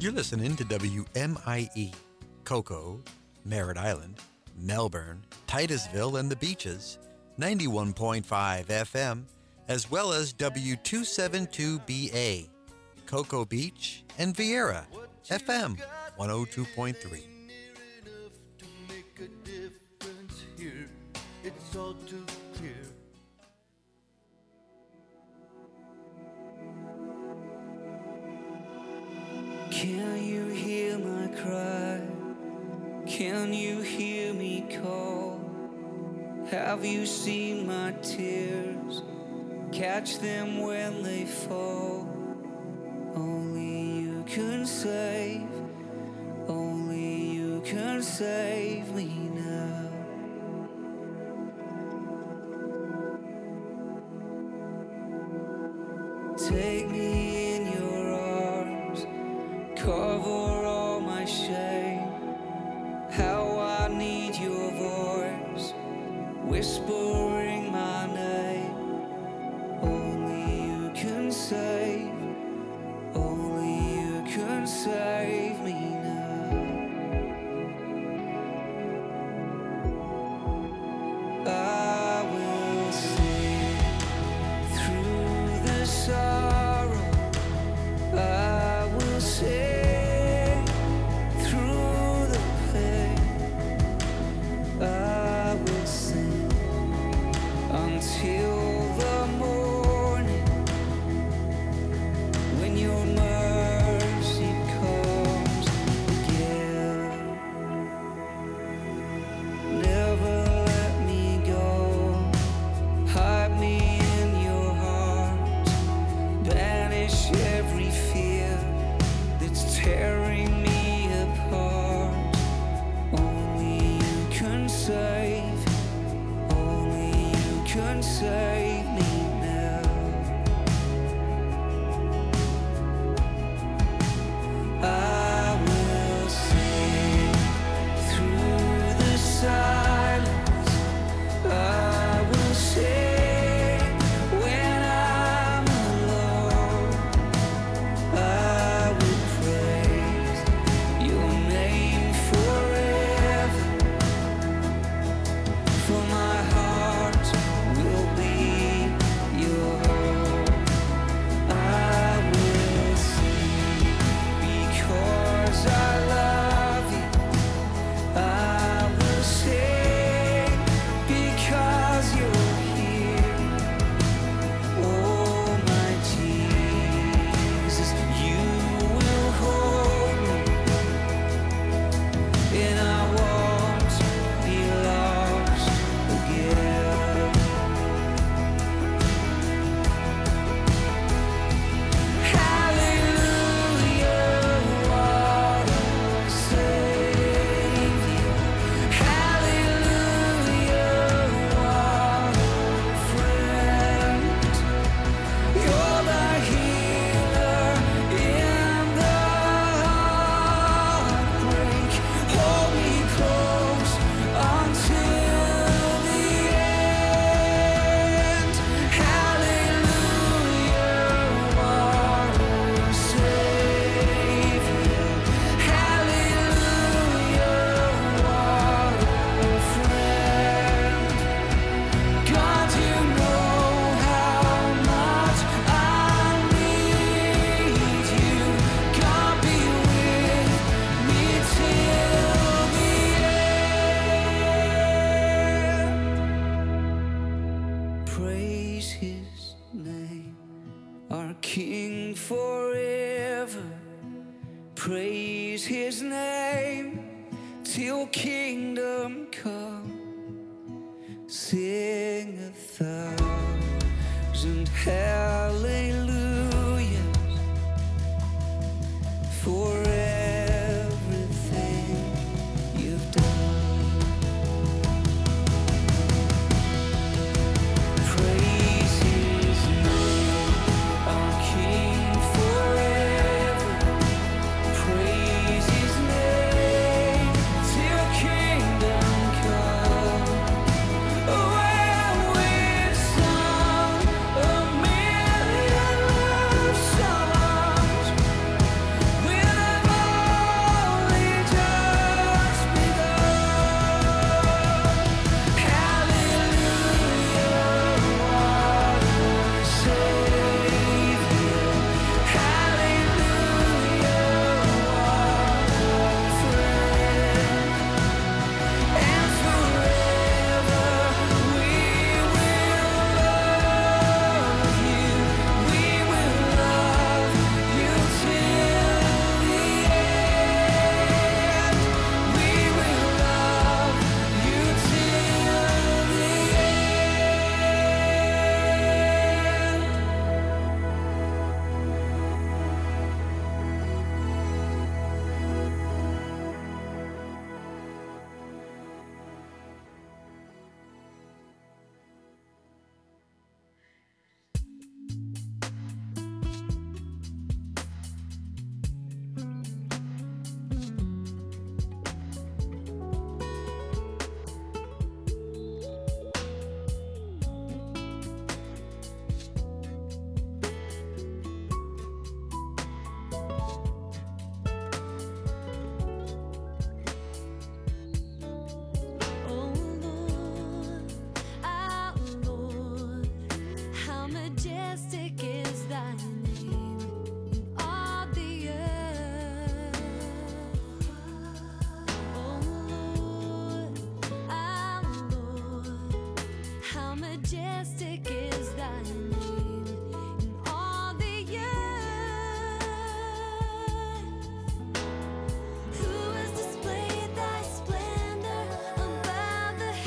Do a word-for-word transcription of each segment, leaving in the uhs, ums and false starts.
You're listening to W M I E, Cocoa, Merritt Island, Melbourne, Titusville, and the Beaches, ninety-one point five F M, as well as W two seventy-two B A, Cocoa Beach, and Vieira, F M one oh two point three. It's all too clear. Can you hear my cry? Can you hear me call? Have you seen my tears? Catch them when they fall. Only you can save, only you can save me now. Take me in your arms, cover all my shame. How I need your voice, whispering my name. Only you can save, only you can save me now. I will sing through the sorrow. I will sing through the pain. I will sing until the morning, when your mercy comes again. Never let me go. Hide me in your heart. Banish every fear that's tearing me apart. Only you can save, only you can save me now. I will sing through the silence. I will sing when I'm alone. I will praise your name forever, for my heart will be your home. I will sing because I love you. I will sing because you're here. Oh my Jesus, you will hold me, and I won't be lost again. Hallelujah, what a Savior. Hallelujah, what a friend. You're the healer in the heartbreak. Hold me close until the end. Hallelujah, what a Savior. Hallelujah, what a friend. God, you know how much I need you. God, be with me till the end. Praise his name, our King forever. Praise his name till kingdom come. Sing a thousand hallelujahs for everything you've done. Praise his name, our King forever. Praise his name till kingdom come. When we've sung a million majestic is thy name in all the earth. Who has displayed thy splendor above the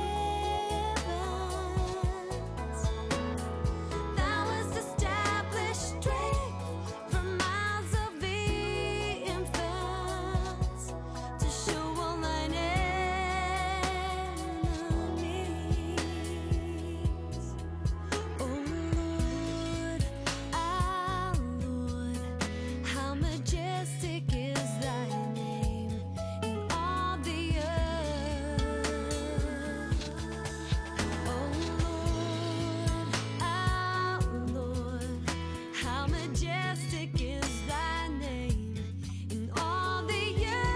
heavens? Thou hast established strength from mouths of the infants to show all thine enemies. O Lord, our Lord, how majestic is thy name in all the earth. O Lord, our Lord, how majestic is thy name in all the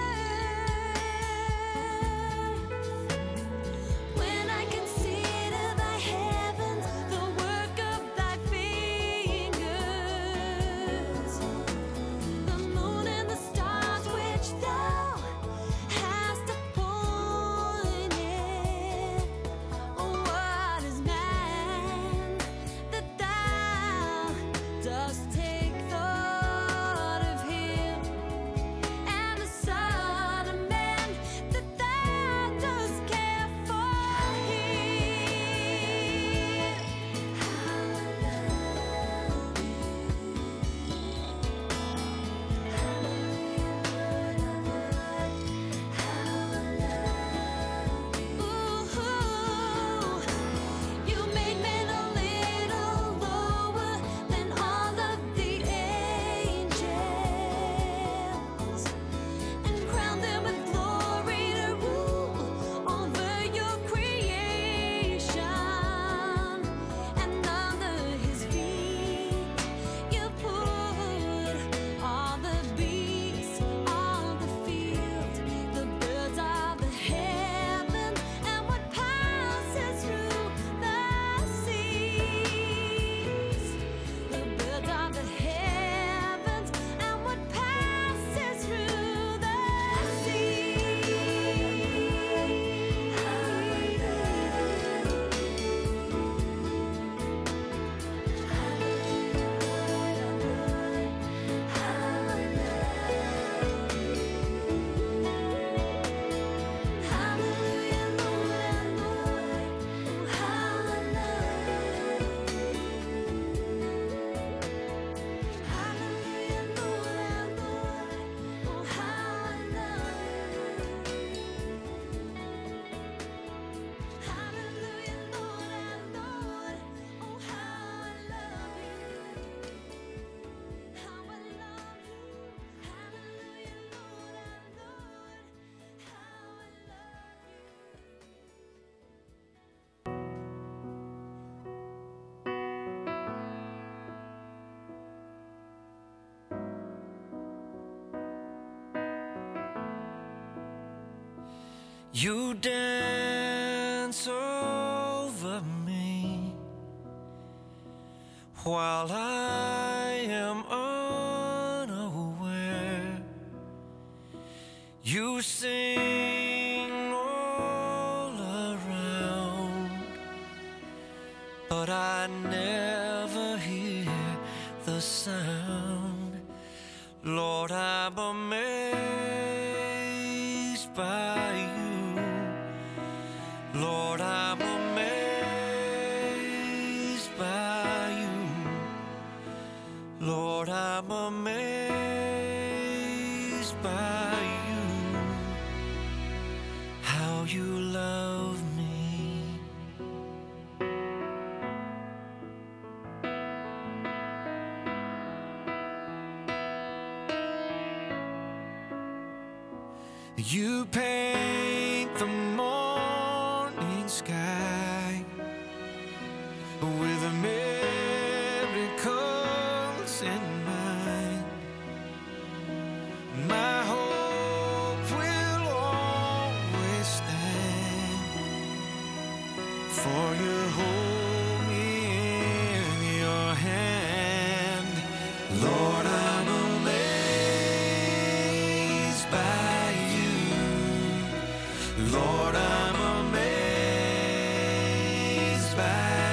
earth. When I consider thy heavens, the work of thy fingers, the moon and the stars which thou hast appointed. Oh, what is man that thou dost take thought of him, and the Son of Man that thou dost care for him? How I love you. Ooh, you made men a little lower than all of the angels, and crowned them with glory to rule over your creation. And under his feet you put all the beasts of the field, the birds of the heaven, and what passes through the seas. The birds of the heavens, and what passes through the seas. How I love Hallelujah, Lord, our Lord. Oh, how I love Hallelujah, Lord, our Lord. Oh, how I love Hallelujah, Lord, our Lord. Oh, how I love you. How I love you. Hallelujah, Lord, our Lord. How I love You dance over me while I am unaware. You sing all around, but I never hear the sound. Lord, I'm amazed by you. Lord, I'm amazed by you. Lord, I'm amazed by you. How you love me. You paint the morning sky with miracles in mind. My hope will always stand, for you hold me in your hand. Lord, I'm amazed by you. Lord, I'm amazed by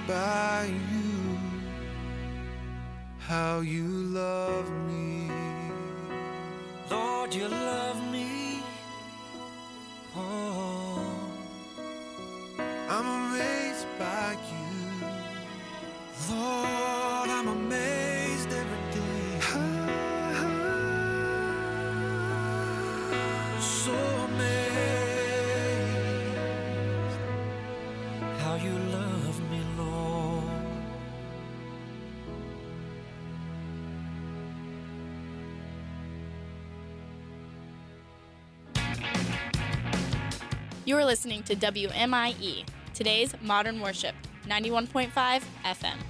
by you, how you love me. Lord, you love me. Oh, I'm amazed by you. Lord, I'm amazed every day. So amazed how you love me, Lord. You're listening to W M I E, today's Modern Worship, ninety-one point five F M.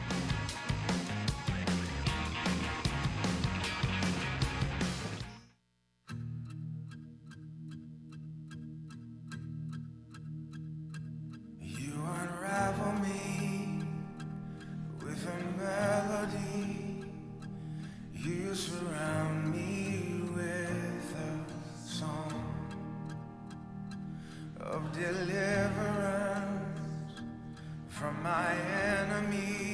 You unravel me with a melody. You surround me with a song of deliverance from my enemies.